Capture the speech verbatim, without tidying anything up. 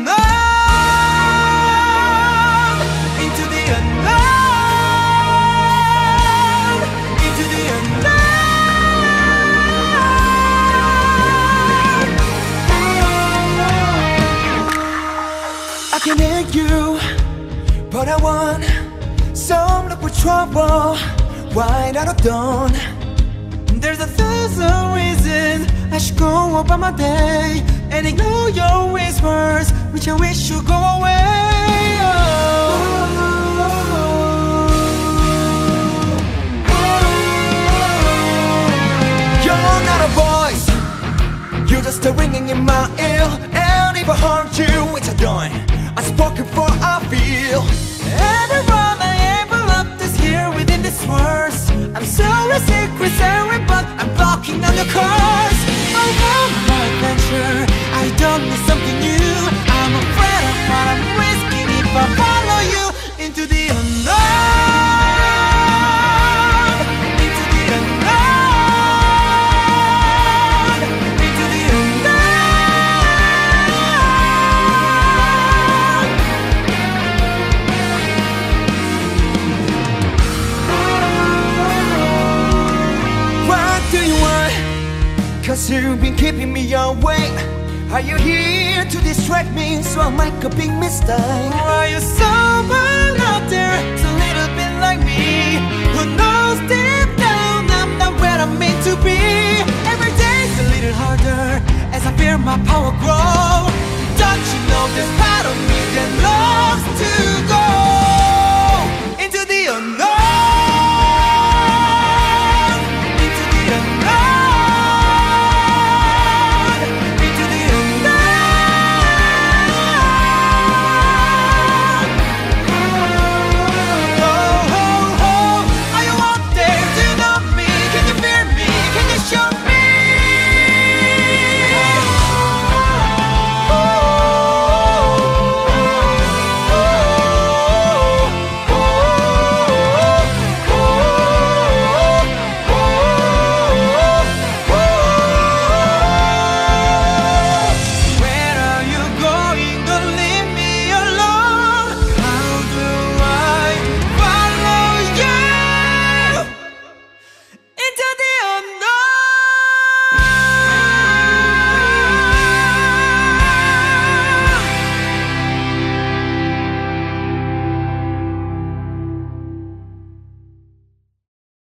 unknown, into the unknown, into the unknown. I can hear you, but I want some look for trouble. Why not dawn? There's a thousand reasons I should go about my day and ignore your whispers, which I wish you go away. Oh. You're not a voice, you're just a ringing in my ear. And if I hurt you, it's a done. Unspoken for I feel. Everyone I ever loved is here within this verse. I'm sorry, secret, sorry, but I'm blocking down your course. I want my adventure, I don't need something new. I'm afraid of what I'm risking if I follow you into the unknown, into the unknown, into the unknown. What do you want? Cause you've been keeping me awake. Are you here to distract me so I make a big mistake? Or are you someone out there, it's a little bit like me, who knows deep down I'm not where I'm meant to be? Every day's a little harder as I fear my power grow.